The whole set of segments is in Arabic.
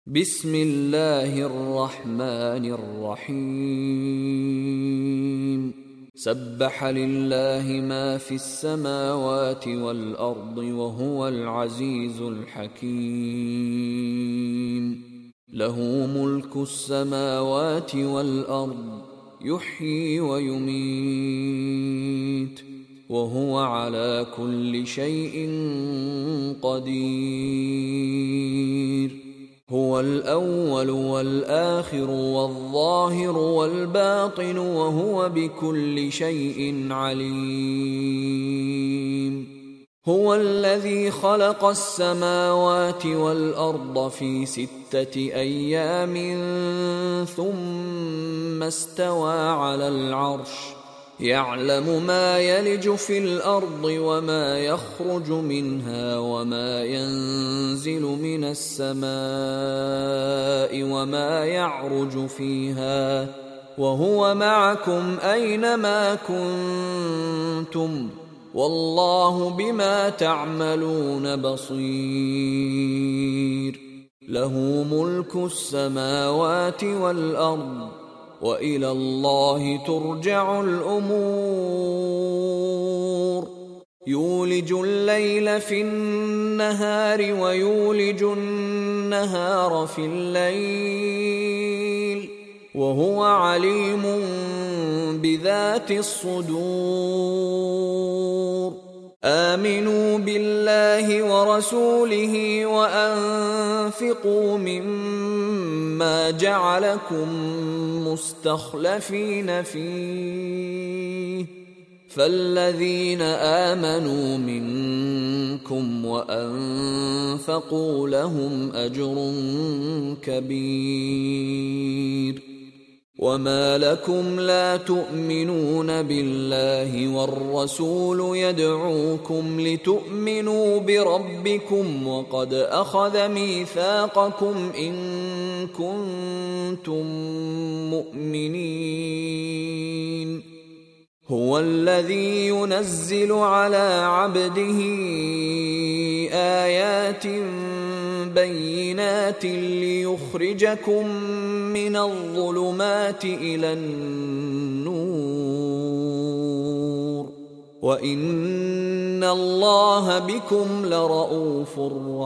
بسم الله الرحمن الرحيم سبح لله ما في السماوات والأرض وهو العزيز الحكيم له ملك السماوات والأرض يحيي ويميت وهو على كل شيء قدير هو الأول والآخر والظاهر والباطن وهو بكل شيء عليم هو الذي خلق السماوات والأرض في 6 أيام ثم استوى على العرش يعلم ما يلج في الأرض وما يخرج منها وما ينزل من السماء وما يعرج فيها وهو معكم أينما كنتم والله بما تعملون بصير له ملك السماوات والأرض وإلى الله ترجع الأمور يولج الليل في النهار ويولج النهار في الليل وهو عليم بذات الصدور آمنوا بالله ورسوله وأنفقوا مما جعلكم مستخلفين فيه فالذين آمنوا منكم وأنفقوا لهم أجر كبير وما لكم لا تؤمنون بالله والرسول يدعوكم لتؤمنوا بربكم وقد أخذ ميثاقكم إن كنتم مؤمنين هو الذي ينزل على عبده آيات بينات ليخرجكم من الظلمات إلى النور وإن الله بكم لرؤوف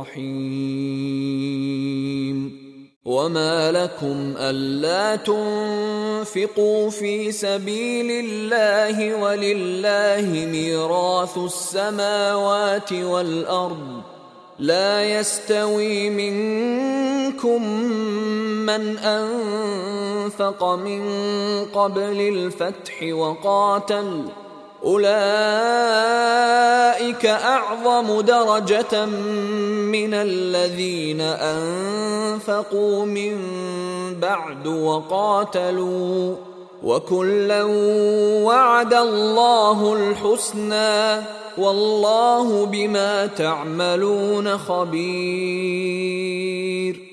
رحيم وما لكم ألا تنفقوا في سبيل الله ولله ميراث السماوات والأرض لا يستوي منكم من أنفق من قبل الفتح وقاتل أولئك أعظم درجة من الذين أنفقوا من بعد وقاتلوا وكلا وعد الله الحسنى والله بما تعملون خبير